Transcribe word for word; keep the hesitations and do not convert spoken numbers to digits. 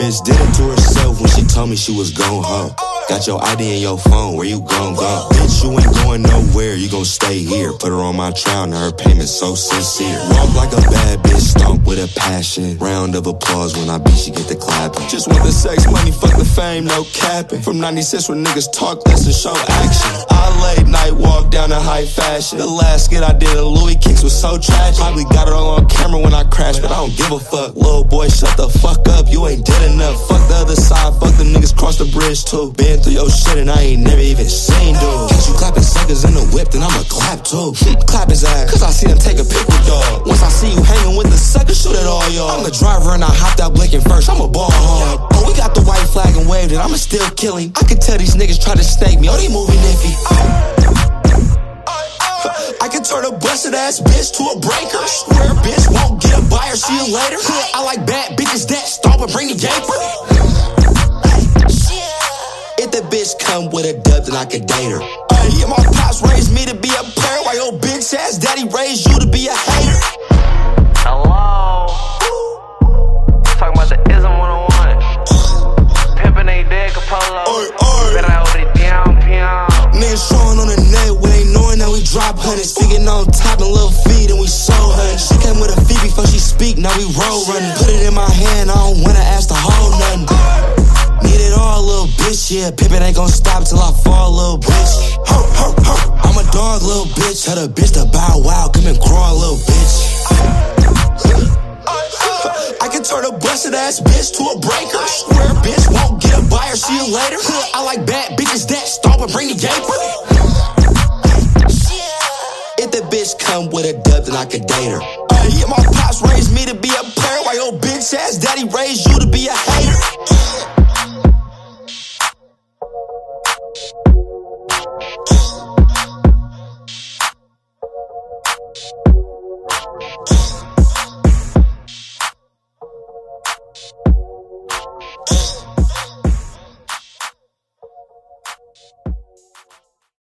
bitch did it to herself when she told me she was gon' home. Got your I D in your phone, where you gon' go? Bitch, you ain't going nowhere, you gon' stay here. Put her on my trial, now her payment so sincere. Walk like a bad bitch, stomp with a passion. Round of applause when I beat, she get the clapping. Just want the sex, money, fuck the fame, no capping. From ninety-six when niggas talk less and show action. I late night walk down in high fashion. The last skit I did in Louis kicks was so tragic. Probably got it all on camera when I crashed, but I don't give a fuck. Little boy, shut the fuck up, you ain't did enough. Fuck the other side, fuck the niggas cross the bridge too. Been through your shit and I ain't never even seen dude. Catch you clapping suckers in the whip, then I'ma clap too. Clap his ass, cause I see them take a pic with dog. Once I see you hanging with the suckers, shoot at all y'all. I'm the driver and I hopped out blinking first, I'm a ball hog. Oh, we got the white flag and waved it, I'ma still kill him. I can tell these niggas try to snake me, oh they moving iffy. I can turn a busted ass bitch to a breaker. Square bitch won't get a buyer, see you later. I like bad bitches that stomp and bring the gaper. If the bitch come with a dub, then I can date her. Ay, yeah, my pops raised me to be a player, while your bitch ass daddy raised you to be a hater. Hello. Talking about the ism one oh one. Pimpin' ain't dead, Capolo. Better out with it down, peon. Niggas showing on the net where they knowing that we drop hundreds. Sticking on top and little feet and we so hunting. She came with a fee before she speak, now we roll running. Put it in my hand, I don't wanna ask to hold nothing. Need it all, little bitch, yeah. Pimpin' ain't gon' stop till I fall, little bitch. Ho, ho, ho. I'm a dog, little bitch. Tell the bitch to bow wow, come and crawl, little bitch. I can turn a busted ass bitch to a breaker. Square bitch won't get a buyer, see you later. I like bad bitches that stomp and bring the gaper. If the bitch come with a dub, then I can date her. Ay, yeah, my pops raised me to be a player, while your bitch ass daddy raised you to